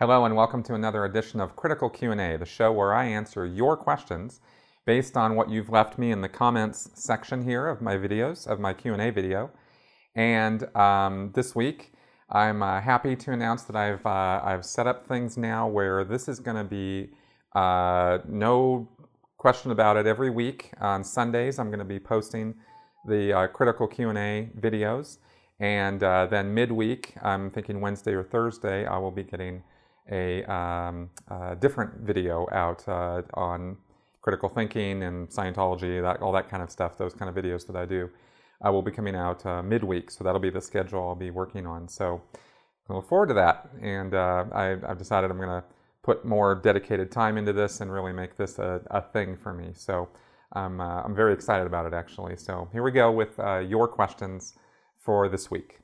Hello and welcome to another edition of Critical Q&A, the show where I answer your questions based on what you've left me in the comments section here of my videos, of my Q&A video. And this week, I'm happy to announce that I've set up things now where this is going to be no question about it. Every week on Sundays, I'm going to be posting the Critical Q&A videos. And then midweek, I'm thinking Wednesday or Thursday, I will be getting a different video out on critical thinking and Scientology, all that kind of stuff, those kind of videos that I do. I will be coming out midweek, so that'll be the schedule I'll be working on. So I look forward to that, and I've decided I'm going to put more dedicated time into this and really make this a thing for me. So I'm very excited about it, actually. So here we go with your questions for this week.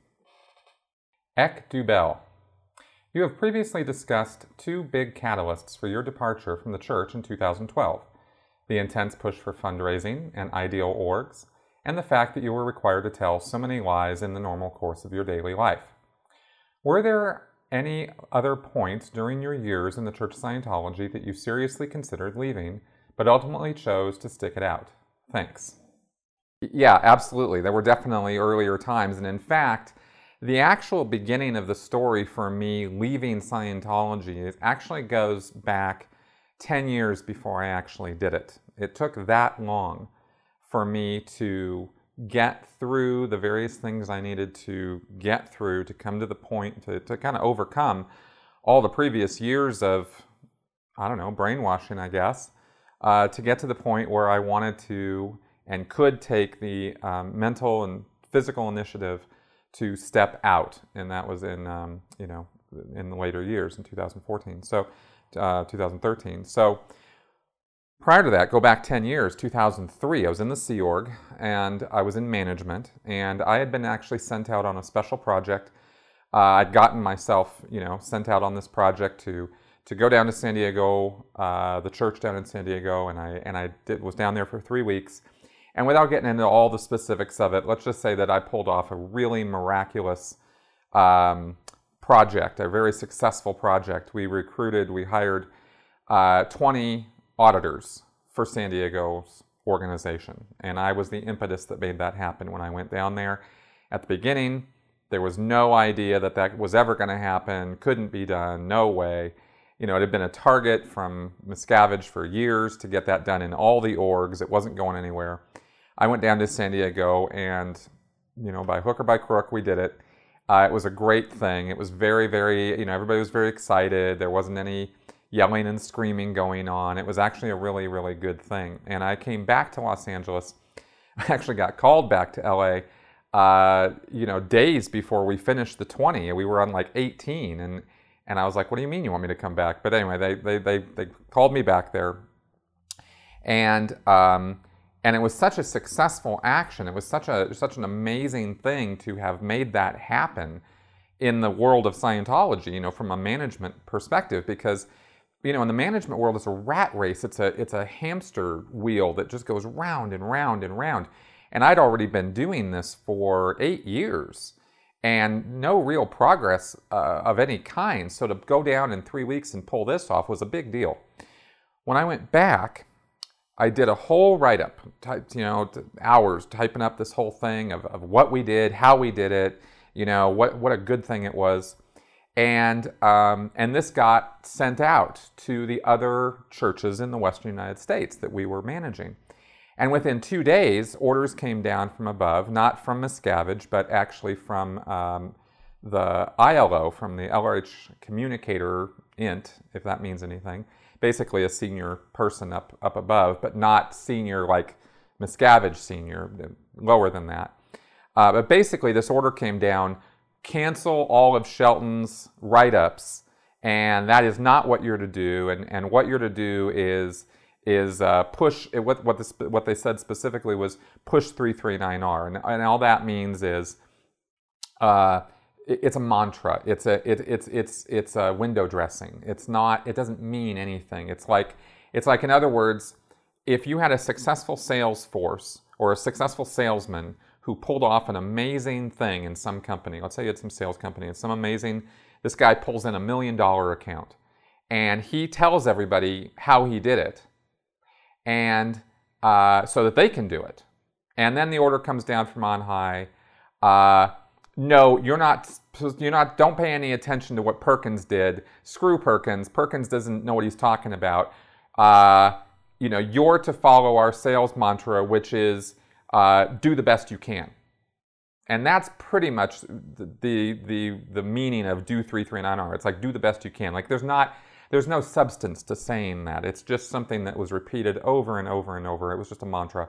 Ek Dubel. You have previously discussed two big catalysts for your departure from the church in 2012, the intense push for fundraising and ideal orgs, and the fact that you were required to tell so many lies in the normal course of your daily life. Were there any other points during your years in the Church of Scientology that you seriously considered leaving, but ultimately chose to stick it out? Thanks. Yeah, absolutely. There were definitely earlier times, and in fact, the actual beginning of the story for me leaving Scientology actually goes back 10 years before I actually did it. It took that long for me to get through the various things I needed to get through to come to the point to kind of overcome all the previous years of, I don't know, brainwashing, I guess, to get to the point where I wanted to and could take the mental and physical initiative to step out, and that was in in the later years in 2014, so 2013. So prior to that, go back 10 years, 2003, I was in the Sea Org and I was in management, and I had been actually sent out on a special project. I'd gotten myself, sent out on this project to go down to San Diego, the church down in San Diego, and I was down there for 3 weeks. And without getting into all the specifics of it, let's just say that I pulled off a really miraculous project, a very successful project. We hired 20 auditors for San Diego's organization. And I was the impetus that made that happen when I went down there. At the beginning, there was no idea that was ever going to happen, couldn't be done, no way. It had been a target from Miscavige for years to get that done in all the orgs. It wasn't going anywhere. I went down to San Diego and, by hook or by crook, we did it. It was a great thing. It was very, very, everybody was very excited. There wasn't any yelling and screaming going on. It was actually a really, really good thing. And I came back to Los Angeles. I actually got called back to LA, days before we finished the 20. We were on like 18. And I was like, what do you mean you want me to come back? But anyway, they called me back there. And it was such a successful action. It was such an amazing thing to have made that happen in the world of Scientology, from a management perspective, because, in the management world, it's a rat race. It's a hamster wheel that just goes round and round and round. And I'd already been doing this for 8 years and no real progress of any kind. So to go down in 3 weeks and pull this off was a big deal. When I went back, I did a whole write-up, hours typing up this whole thing of what we did, how we did it, what a good thing it was. And this got sent out to the other churches in the Western United States that we were managing. And within 2 days, orders came down from above, not from Miscavige, but actually from the ILO, from the LRH Communicator Int, if that means anything. Basically a senior person up above, but not senior like Miscavige senior, lower than that. But basically this order came down, cancel all of Shelton's write-ups, and that is not what you're to do. And what you're to do is push, what they said specifically was push 339R. And all that means is it's a mantra. It's a window dressing. It doesn't mean anything. It's like, in other words, if you had a successful sales force or a successful salesman who pulled off an amazing thing in some company, let's say you had some sales company, and some amazing this guy pulls in $1 million account, and he tells everybody how he did it, and so that they can do it. And then the order comes down from on high. No, you're not. Don't pay any attention to what Perkins did. Screw Perkins. Perkins doesn't know what he's talking about. You're to follow our sales mantra, which is do the best you can. And that's pretty much the meaning of do 339R. It's like do the best you can. Like there's no substance to saying that. It's just something that was repeated over and over and over. It was just a mantra.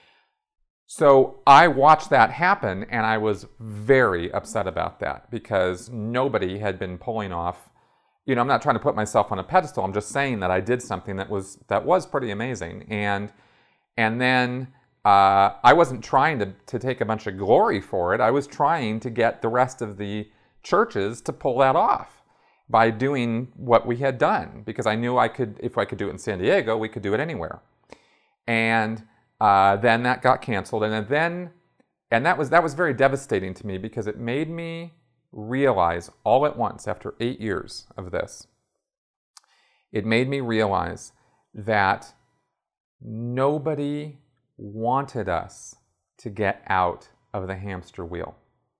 So I watched that happen, and I was very upset about that because nobody had been pulling off. I'm not trying to put myself on a pedestal. I'm just saying that I did something that was pretty amazing. And then I wasn't trying to take a bunch of glory for it. I was trying to get the rest of the churches to pull that off by doing what we had done, because I knew if I could do it in San Diego, we could do it anywhere. And then that got canceled, and that was very devastating to me, because it made me realize all at once, after 8 years of this, it made me realize that nobody wanted us to get out of the hamster wheel.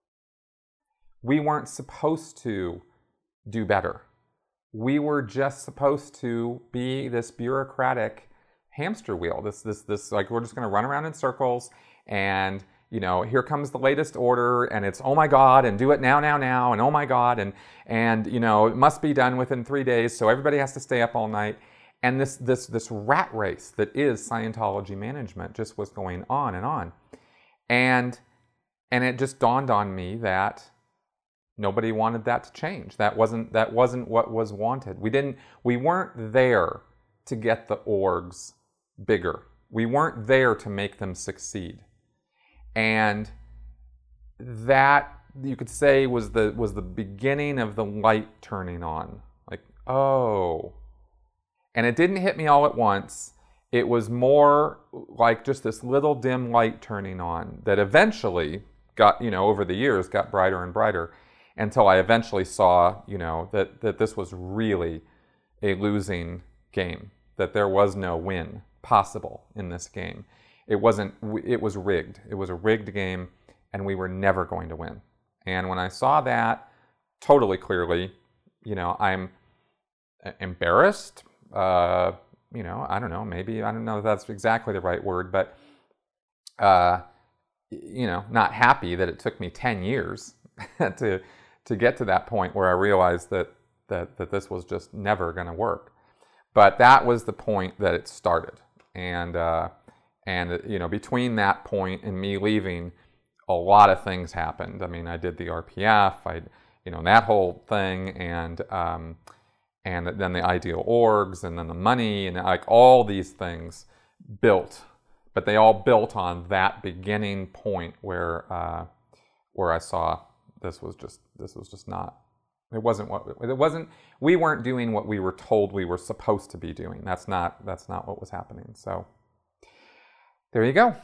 We weren't supposed to do better. We were just supposed to be this bureaucratic hamster wheel. This like we're just going to run around in circles, and here comes the latest order, and it's oh my God, and do it now, and oh my God, and it must be done within 3 days, so everybody has to stay up all night. And this rat race that is Scientology management just was going on and on. And it just dawned on me that nobody wanted that to change. That wasn't what was wanted. We weren't there to get the orgs bigger. We weren't there to make them succeed. And that, you could say, was the beginning of the light turning on. Like, oh. And it didn't hit me all at once. It was more like just this little dim light turning on that eventually got, over the years, got brighter and brighter, until I eventually saw, that this was really a losing game, that there was no win possible in this game. It was rigged. It was a rigged game, and we were never going to win. And when I saw that totally clearly, I'm embarrassed. I don't know, maybe, I don't know if that's exactly the right word, but, not happy that it took me 10 years to get to that point where I realized that this was just never going to work. But that was the point that it started. And between that point and me leaving, a lot of things happened. I mean, I did the RPF, that whole thing, and then the ideal orgs, and then the money, and like all these things built, but they all built on that beginning point where I saw this was just not. It wasn't. We weren't doing what we were told we were supposed to be doing. That's not what was happening. So there you go.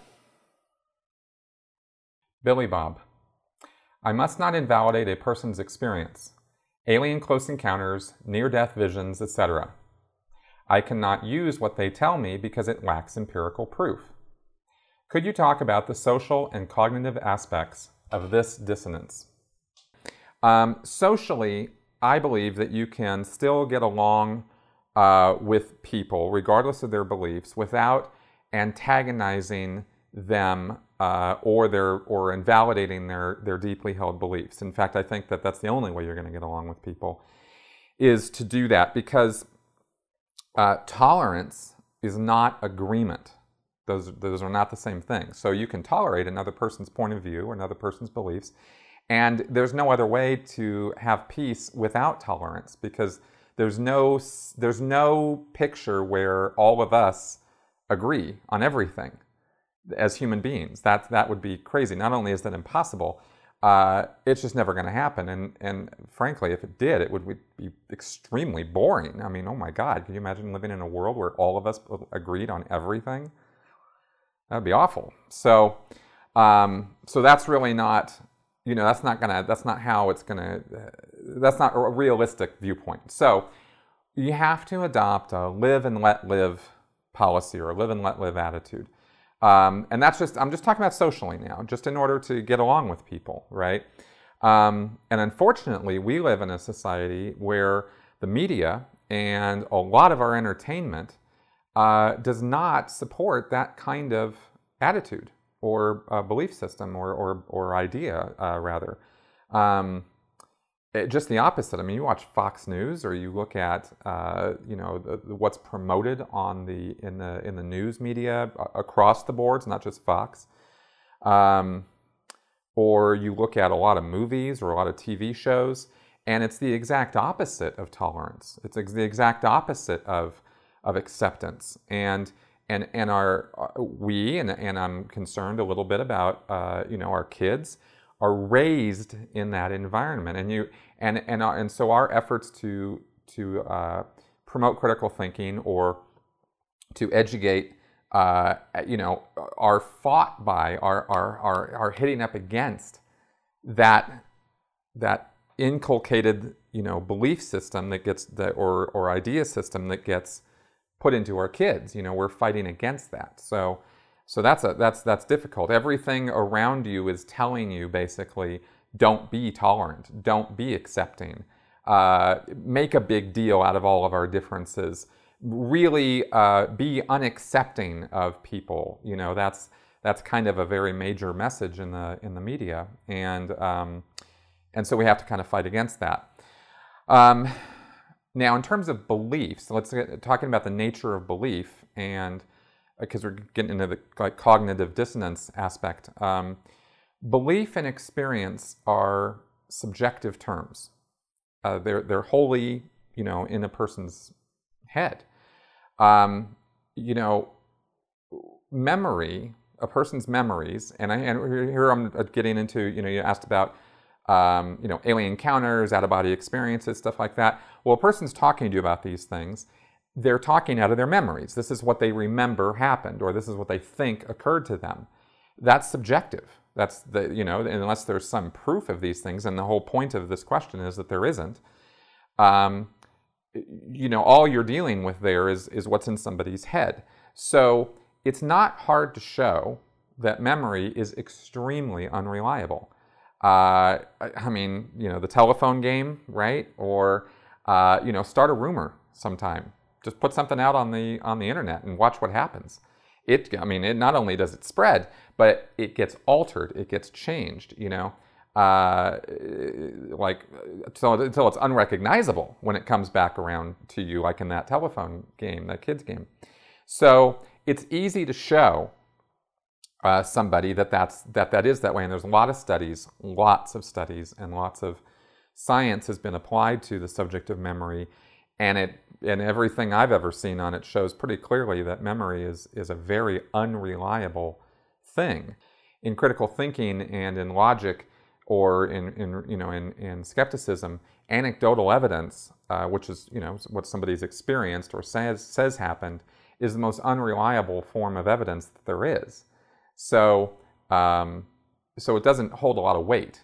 Billy Bob. I must not invalidate a person's experience. Alien close encounters, near-death visions, etc. I cannot use what they tell me because it lacks empirical proof. Could you talk about the social and cognitive aspects of this dissonance? Socially, I believe that you can still get along with people, regardless of their beliefs, without antagonizing them or invalidating their deeply held beliefs. In fact, I think that that's the only way you're going to get along with people, is to do that, because tolerance is not agreement. Those are not the same thing. So you can tolerate another person's point of view or another person's beliefs, and there's no other way to have peace without tolerance, because there's no picture where all of us agree on everything as human beings. That would be crazy. Not only is that impossible, it's just never going to happen. And frankly, if it did, it would be extremely boring. I mean, oh my God, can you imagine living in a world where all of us agreed on everything? That would be awful. So that's really not, that's not how it's gonna. that's not a realistic viewpoint. So you have to adopt a live and let live policy or a live and let live attitude. And that's just, I'm just talking about socially now, just in order to get along with people, right? And unfortunately, we live in a society where the media and a lot of our entertainment does not support that kind of attitude or belief system or idea, rather. Just the opposite. I mean, you watch Fox News or you look at what's promoted on in the news media across the boards, not just Fox. Or you look at a lot of movies or a lot of TV shows, and it's the exact opposite of tolerance. It's the exact opposite of acceptance. And I'm concerned a little bit about our kids are raised in that environment, and so our efforts to promote critical thinking or to educate are fought by, are hitting up against that inculcated belief system that gets or idea system that gets put into our kids. We're fighting against that. So that's difficult. Everything around you is telling you basically, don't be tolerant, don't be accepting, make a big deal out of all of our differences. Really be unaccepting of people. That's kind of a very major message in the media, and so we have to kind of fight against that. Now, in terms of beliefs, let's get talking about the nature of belief, and because we're getting into the cognitive dissonance aspect. Belief and experience are subjective terms. They're wholly, in a person's head. Memory, a person's memories, and here I'm getting into, you asked about, alien encounters, out-of-body experiences, stuff like that. Well, a person's talking to you about these things. They're talking out of their memories. This is what they remember happened, or this is what they think occurred to them. That's subjective. That's unless there's some proof of these things, and the whole point of this question is that there isn't. All you're dealing with there is what's in somebody's head. So it's not hard to show that memory is extremely unreliable. The telephone game, right? Or, start a rumor sometime. Just put something out on the internet and watch what happens. It not only does it spread, but it gets altered, it gets changed, until it's unrecognizable when it comes back around to you, like in that telephone game, that kid's game. So it's easy to show somebody that is that way, and there's lots of studies, and lots of science has been applied to the subject of memory, and everything I've ever seen on it shows pretty clearly that memory is a very unreliable thing. In critical thinking and in logic, or in skepticism, anecdotal evidence, which is what somebody's experienced or says happened, is the most unreliable form of evidence that there is. So it doesn't hold a lot of weight.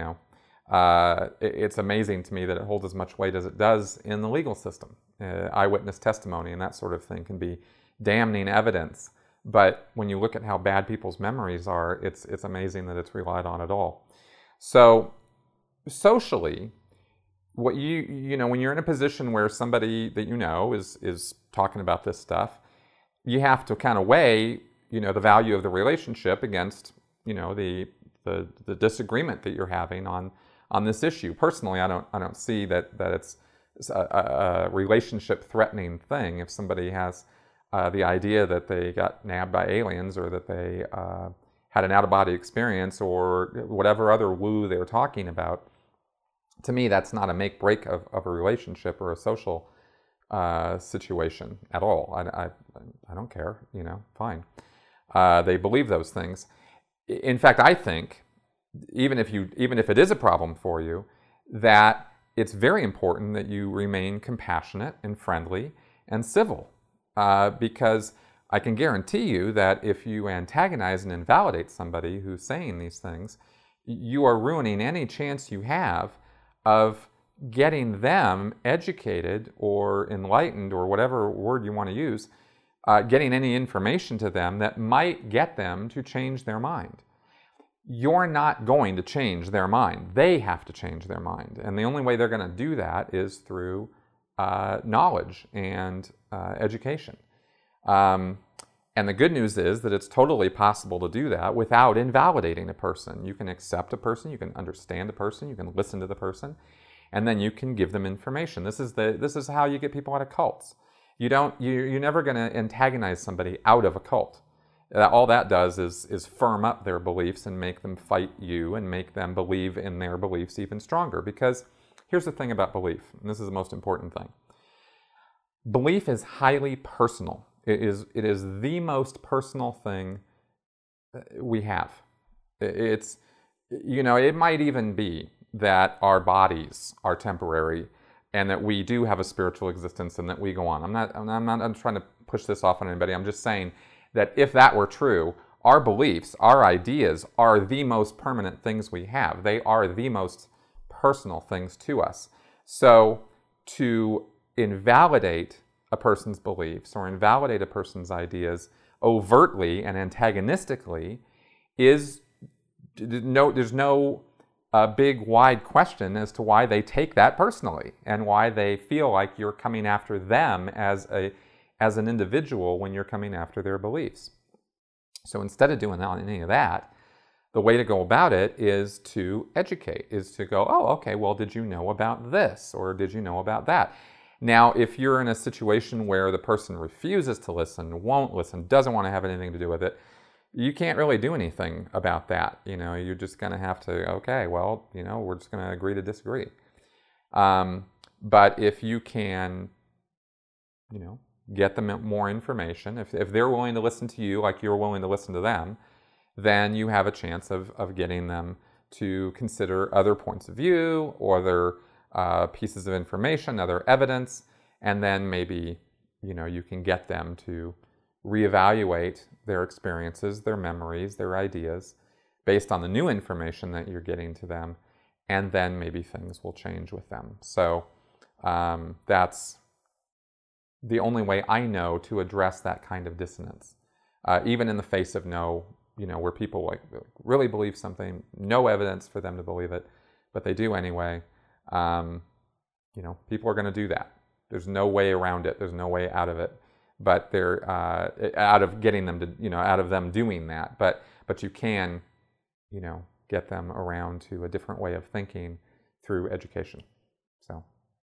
It's amazing to me that it holds as much weight as it does in the legal system. Eyewitness testimony and that sort of thing can be damning evidence. But when you look at how bad people's memories are, it's amazing that it's relied on at all. So socially, what when you're in a position where somebody that is talking about this stuff, you have to kind of weigh the value of the relationship against the disagreement that you're having on this issue. Personally, I don't see that it's a relationship threatening thing if somebody has the idea that they got nabbed by aliens, or that they had an out-of-body experience, or whatever other woo they were talking about. To me, that's not a make-break of a relationship or a social situation at all. I don't care, fine. They believe those things. In fact, I think, even if it is a problem for you, that it's very important that you remain compassionate and friendly and civil, because I can guarantee you that if you antagonize and invalidate somebody who's saying these things, you are ruining any chance you have of getting them educated or enlightened, or whatever word you want to use, getting any information to them that might get them to change their mind. You're not going to change their mind. They have to change their mind. And the only way they're going to do that is through knowledge and education. And the good news is that it's totally possible to do that without invalidating a person. You can accept a person, you can understand a person, you can listen to the person, and then you can give them information. This is how you get people out of cults. You're never going to antagonize somebody out of a cult. All that does is firm up their beliefs and make them fight you and make them believe in their beliefs even stronger. Because here's the thing about belief, and this is the most important thing. Belief is highly personal. It is the most personal thing we have. It might even be that our bodies are temporary and that we do have a spiritual existence and that we go on. I'm trying to push this off on anybody. I'm just saying that if that were true, our beliefs, our ideas are the most permanent things we have. They are the most personal things to us. So to invalidate a person's beliefs or invalidate a person's ideas overtly and antagonistically there's no big wide question as to why they take that personally and why they feel like you're coming after them as an individual when you're coming after their beliefs. So instead of doing any of that, the way to go about it is to educate, is to go, oh, okay, well, did you know about this or did you know about that? Now, if you're in a situation where the person refuses to listen, won't listen, doesn't want to have anything to do with it, you can't really do anything about that. You're just going to have to, okay, well, we're just going to agree to disagree. But if you can, get them more information, if they're willing to listen to you like you're willing to listen to them, then you have a chance of getting them to consider other points of view or other pieces of information, other evidence, and then maybe, you can get them to reevaluate their experiences, their memories, their ideas, based on the new information that you're getting to them, and then maybe things will change with them. So that's the only way I know to address that kind of dissonance, even in the face of where people really believe something, no evidence for them to believe it, but they do anyway. People are going to do that. There's no way around it. There's no way out of it. But they're out of getting them to, out of them doing that. But you can, get them around to a different way of thinking through education. So,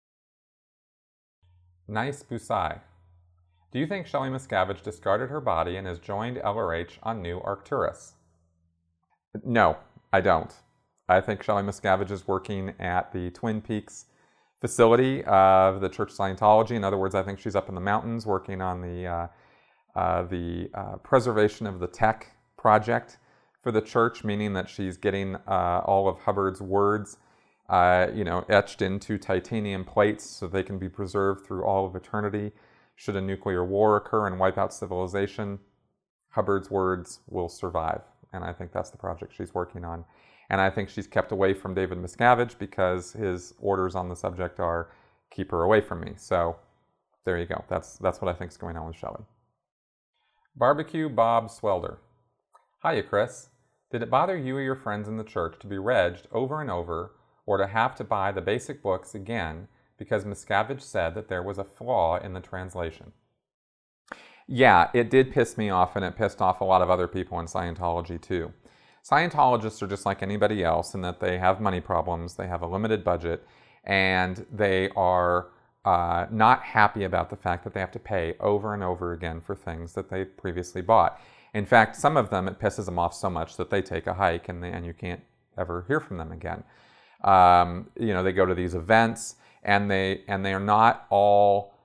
Nice Busai. Do you think Shelley Miscavige discarded her body and has joined LRH on New Arcturus? No, I don't. I think Shelley Miscavige is working at the Twin Peaks facility of the Church of Scientology. In other words, I think she's up in the mountains working on the preservation of the tech project for the church, meaning that she's getting all of Hubbard's words etched into titanium plates so they can be preserved through all of eternity. Should a nuclear war occur and wipe out civilization, Hubbard's words will survive. And I think that's the project she's working on. And I think she's kept away from David Miscavige because his orders on the subject are, keep her away from me. So there you go. That's what I think is going on with Shelley. Barbecue Bob Swelder. Hiya, Chris. Did it bother you or your friends in the church to be regged over and over, or to have to buy the basic books again because Miscavige said that there was a flaw in the translation? Yeah, it did piss me off, and it pissed off a lot of other people in Scientology too. Scientologists are just like anybody else in that they have money problems, they have a limited budget, and they are not happy about the fact that they have to pay over and over again for things that they previously bought. In fact, some of them, it pisses them off so much that they take a hike and you can't ever hear from them again. They go to these events and they are not all,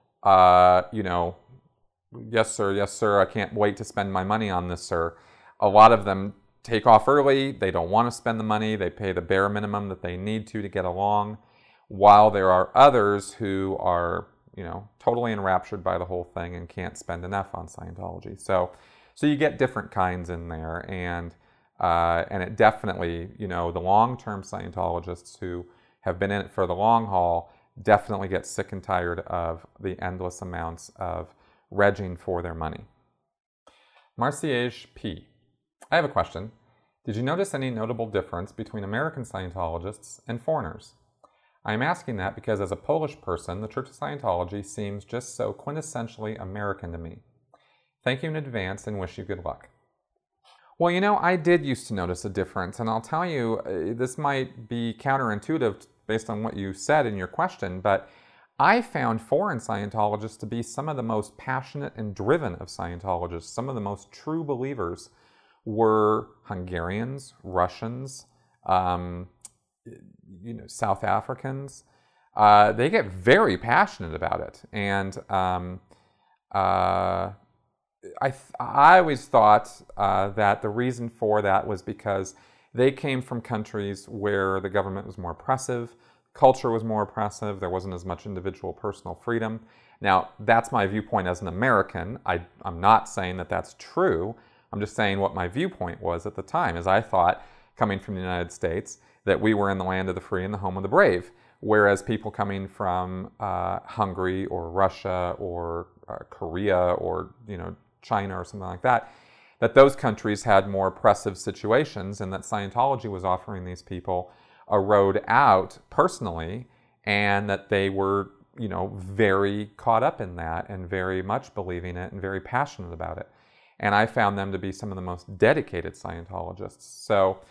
yes sir, I can't wait to spend my money on this, sir. A lot of them take off early, they don't want to spend the money, they pay the bare minimum that they need to get along, while there are others who are, totally enraptured by the whole thing and can't spend enough on Scientology. So you get different kinds in there, and it definitely, the long-term Scientologists who have been in it for the long haul definitely get sick and tired of the endless amounts of regging for their money. Marciage P. I have a question. Did you notice any notable difference between American Scientologists and foreigners? I am asking that because as a Polish person, the Church of Scientology seems just so quintessentially American to me. Thank you in advance and wish you good luck. Well, you know, I did used to notice a difference, and I'll tell you, this might be counterintuitive based on what you said in your question, but I found foreign Scientologists to be some of the most passionate and driven of Scientologists. Some of the most true believers were Hungarians, Russians, South Africans. They get very passionate about it, and I always thought that the reason for that was because they came from countries where the government was more oppressive, culture was more oppressive, there wasn't as much individual personal freedom. Now, that's my viewpoint as an American. I'm not saying that that's true. I'm just saying what my viewpoint was at the time, is I thought, coming from the United States, that we were in the land of the free and the home of the brave, whereas people coming from Hungary or Russia or Korea or China or something like that, that those countries had more oppressive situations, and that Scientology was offering these people a road out personally, and that they were, very caught up in that and very much believing it and very passionate about it. And I found them to be some of the most dedicated Scientologists. So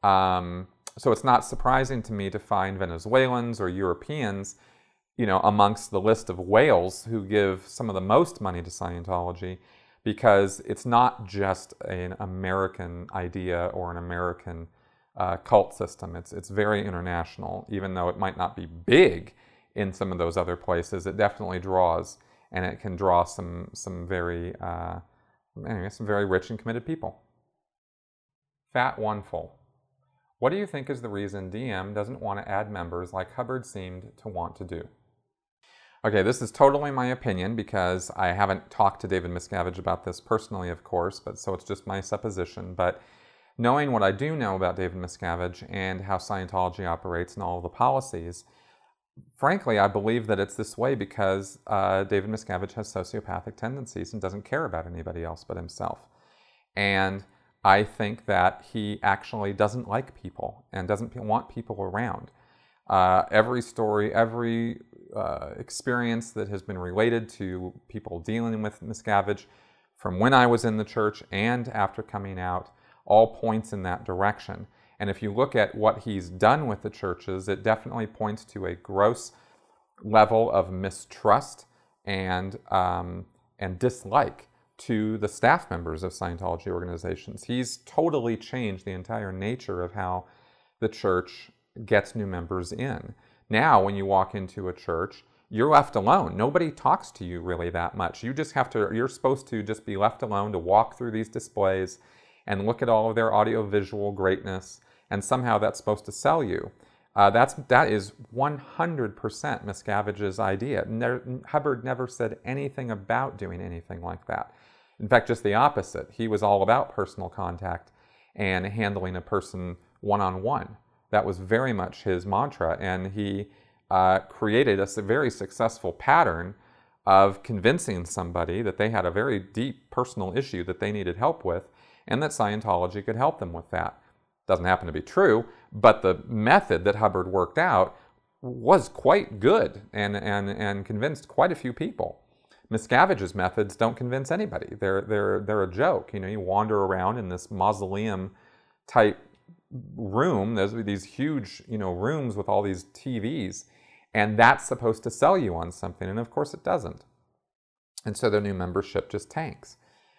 it's not surprising to me to find Venezuelans or Europeans, amongst the list of whales who give some of the most money to Scientology, because it's not just an American idea or an American cult system. It's very international. Even though it might not be big in some of those other places, it definitely draws, and it can draw some very rich and committed people. Fat One Full. What do you think is the reason DM doesn't want to add members like Hubbard seemed to want to do? Okay, this is totally my opinion because I haven't talked to David Miscavige about this personally, of course, so it's just my supposition. But knowing what I do know about David Miscavige and how Scientology operates and all of the policies, frankly, I believe that it's this way because David Miscavige has sociopathic tendencies and doesn't care about anybody else but himself. And I think that he actually doesn't like people and doesn't want people around. Every story, every experience that has been related to people dealing with Miscavige from when I was in the church and after coming out all points in that direction. And if you look at what he's done with the churches, it definitely points to a gross level of mistrust and dislike to the staff members of Scientology organizations. He's totally changed the entire nature of how the church gets new members in. Now, when you walk into a church, you're left alone. Nobody talks to you really that much. You're supposed to just be left alone to walk through these displays and look at all of their audiovisual greatness, and somehow that's supposed to sell you. That is 100% Miscavige's idea. Hubbard never said anything about doing anything like that. In fact, just the opposite. He was all about personal contact and handling a person one-on-one. That was very much his mantra, and he created a very successful pattern of convincing somebody that they had a very deep personal issue that they needed help with, and that Scientology could help them with that. Doesn't happen to be true, but the method that Hubbard worked out was quite good and convinced quite a few people. Miscavige's methods don't convince anybody. They're a joke. You wander around in this mausoleum type room. There's these huge, rooms with all these TVs, and that's supposed to sell you on something, and of course it doesn't. And so their new membership just tanks.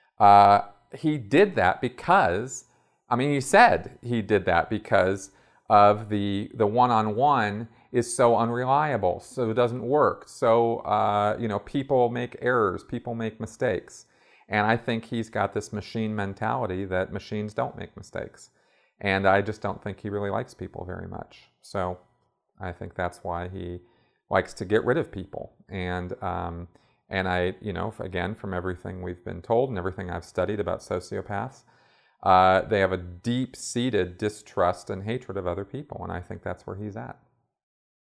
He did that because, he said he did that because of the one-on-one is so unreliable, so it doesn't work. So, people make errors, people make mistakes. And I think he's got this machine mentality that machines don't make mistakes. And I just don't think he really likes people very much. So I think that's why he likes to get rid of people. And I, again, from everything we've been told and everything I've studied about sociopaths, they have a deep-seated distrust and hatred of other people. And I think that's where he's at.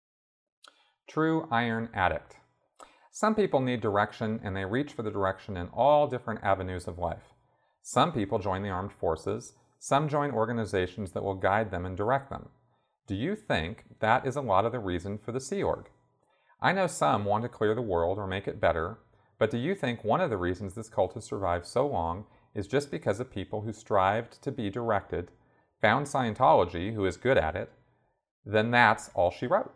True iron addict. Some people need direction and they reach for the direction in all different avenues of life. Some people join the armed forces, some join organizations that will guide them and direct them. Do you think that is a lot of the reason for the Sea Org? I know some want to clear the world or make it better, but do you think one of the reasons this cult has survived so long is just because of people who strived to be directed, found Scientology, who is good at it, then that's all she wrote?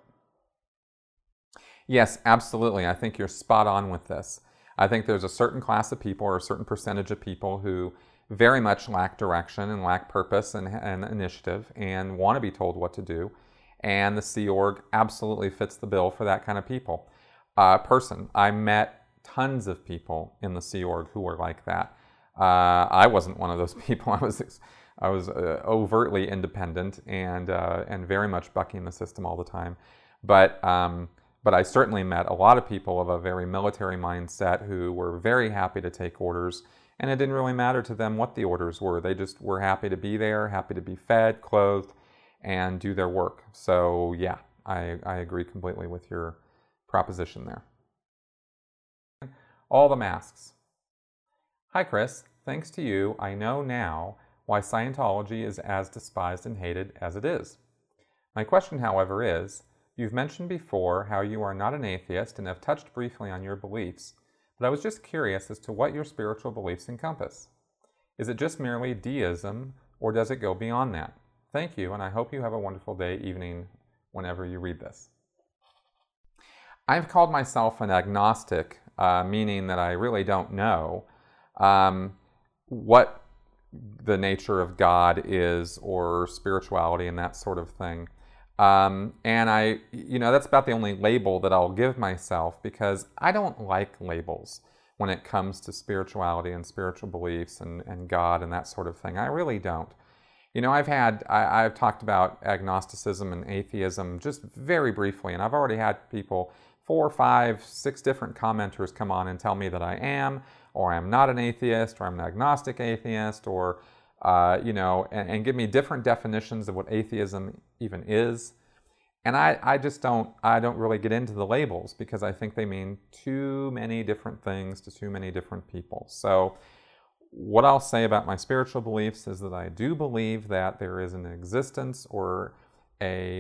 Yes, absolutely. I think you're spot on with this. I think there's a certain class of people or a certain percentage of people who very much lack direction and lack purpose and initiative and want to be told what to do. And the Sea Org absolutely fits the bill for that kind of people. I met tons of people in the Sea Org who were like that. I wasn't one of those people. I was overtly independent and very much bucking the system all the time. But I certainly met a lot of people of a very military mindset who were very happy to take orders, and it didn't really matter to them what the orders were. They just were happy to be there, happy to be fed, clothed, and do their work. So yeah, I agree completely with your proposition there. All the masks. Hi Chris, thanks to you, I know now why Scientology is as despised and hated as it is. My question, however, is, you've mentioned before how you are not an atheist and have touched briefly on your beliefs, but I was just curious as to what your spiritual beliefs encompass. Is it just merely deism, or does it go beyond that? Thank you, and I hope you have a wonderful day, evening, whenever you read this. I've called myself an agnostic, meaning that I really don't know what the nature of God is or spirituality and that sort of thing. And that's about the only label that I'll give myself, because I don't like labels when it comes to spirituality and spiritual beliefs and God and that sort of thing. I really don't. I've talked about agnosticism and atheism just very briefly, and I've already had people, 4, 5, 6 different commenters come on and tell me that I am, or I'm not an atheist, or I'm an agnostic atheist, or and give me different definitions of what atheism even is. And I don't really get into the labels, because I think they mean too many different things to too many different people. So what I'll say about my spiritual beliefs is that I do believe that there is an existence or an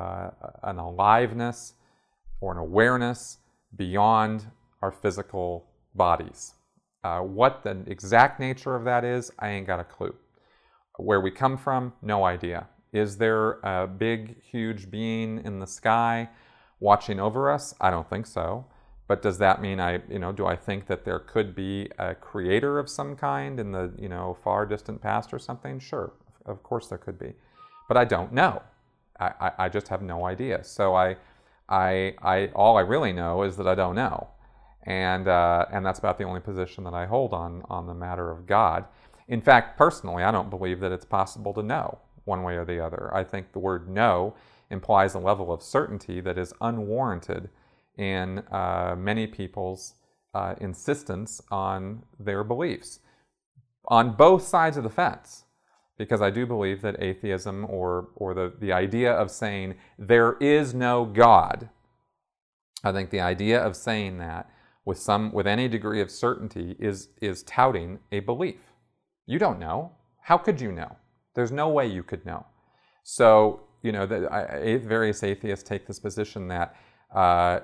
aliveness or an awareness beyond our physical bodies. What the exact nature of that is, I ain't got a clue. Where we come from, no idea. Is there a big, huge being in the sky watching over us? I don't think so. But does that mean do I think that there could be a creator of some kind in the, far distant past or something? Sure, of course there could be. But I don't know. I just have no idea. So all I really know is that I don't know. And that's about the only position that I hold on the matter of God. In fact, personally, I don't believe that it's possible to know one way or the other. I think the word know implies a level of certainty that is unwarranted in many people's insistence on their beliefs on both sides of the fence. Because I do believe that atheism or the idea of saying there is no God, I think the idea of saying that with any degree of certainty is touting a belief. You don't know. How could you know? There's no way you could know. So, various atheists take this position that I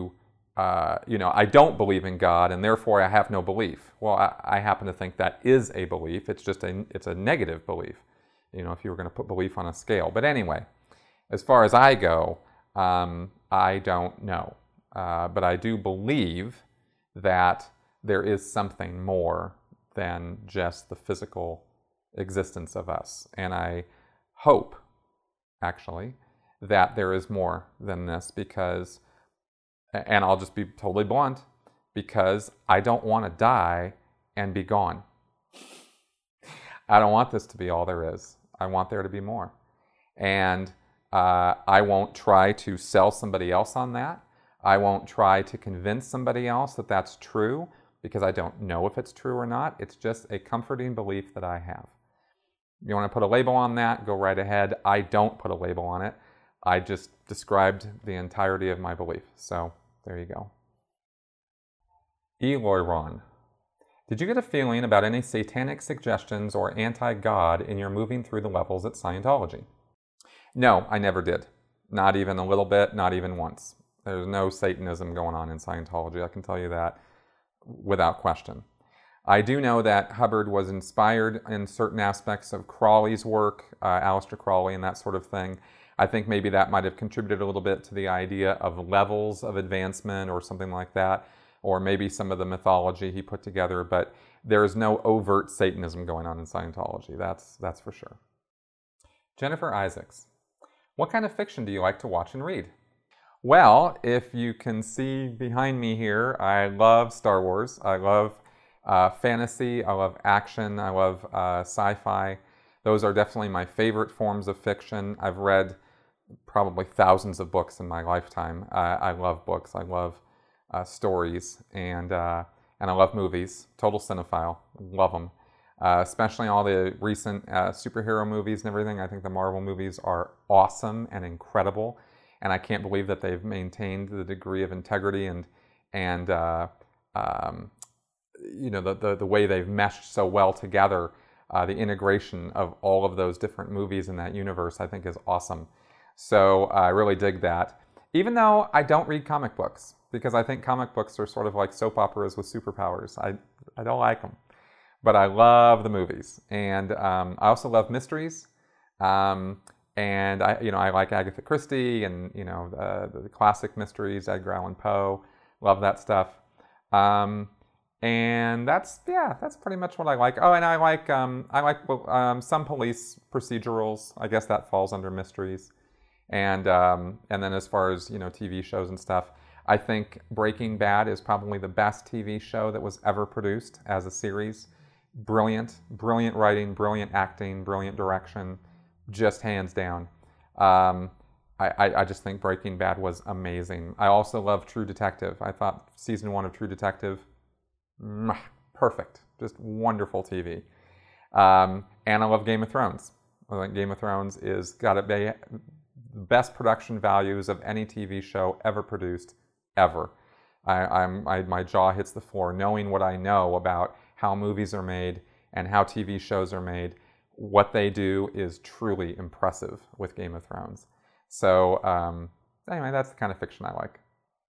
don't believe in God and therefore I have no belief. Well, I happen to think that is a belief. It's just it's a negative belief, if you were going to put belief on a scale. But anyway, as far as I go, I don't know. But I do believe that there is something more than just the physical existence of us. And I hope, actually, that there is more than this, because, and I'll just be totally blunt, because I don't want to die and be gone. I don't want this to be all there is. I want there to be more. And I won't try to sell somebody else on that. I won't try to convince somebody else that that's true, because I don't know if it's true or not. It's just a comforting belief that I have. You want to put a label on that, go right ahead. I don't put a label on it. I just described the entirety of my belief. So there you go. Eloy Ron. Did you get a feeling about any satanic suggestions or anti-God in your moving through the levels at Scientology? No, I never did. Not even a little bit, not even once. There's no Satanism going on in Scientology, I can tell you that without question. I do know that Hubbard was inspired in certain aspects of Crowley's work, Aleister Crowley and that sort of thing. I think maybe that might have contributed a little bit to the idea of levels of advancement or something like that, or maybe some of the mythology he put together, but there is no overt Satanism going on in Scientology, that's for sure. Jennifer Isaacs. What kind of fiction do you like to watch and read? Well, if you can see behind me here, I love Star Wars. I love fantasy, I love action, I love sci-fi. Those are definitely my favorite forms of fiction. I've read probably thousands of books in my lifetime. I love books, I love stories, and I love movies. Total cinephile, love them. Especially all the recent superhero movies and everything. I think the Marvel movies are awesome and incredible, and I can't believe that they've maintained the degree of integrity and you know, the way they've meshed so well together. The integration of all of those different movies in that universe, I think, is awesome. So I really dig that. Even though I don't read comic books, because I think comic books are sort of like soap operas with superpowers. I don't like them. But I love the movies, and I also love mysteries, and I like Agatha Christie, and the classic mysteries, Edgar Allan Poe, love that stuff, and that's pretty much what I like. Oh, and I like some police procedurals. I guess that falls under mysteries, and then as far as TV shows and stuff, I think Breaking Bad is probably the best TV show that was ever produced as a series. Brilliant writing, brilliant acting, brilliant direction, just hands down. I just think Breaking Bad was amazing. I also love True Detective. I thought season 1 of True Detective, perfect, just wonderful TV. And I love Game of Thrones. I think Game of Thrones is got to be the best production values of any TV show ever produced, ever. My jaw hits the floor knowing what I know about how movies are made and how TV shows are made. What they do is truly impressive with Game of Thrones. So anyway, that's the kind of fiction I like.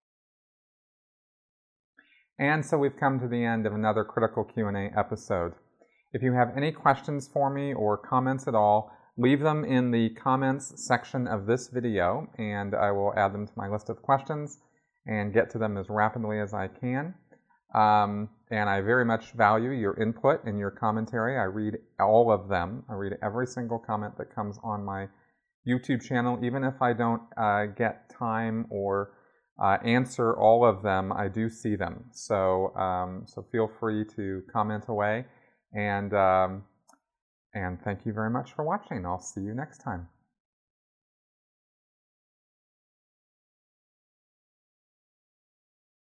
And so we've come to the end of another Critical Q&A episode. If you have any questions for me or comments at all, leave them in the comments section of this video, and I will add them to my list of questions and get to them as rapidly as I can. And I very much value your input and your commentary. I read all of them. I read every single comment that comes on my YouTube channel. Even if I don't get time or answer all of them, I do see them. So feel free to comment away. And thank you very much for watching. I'll see you next time.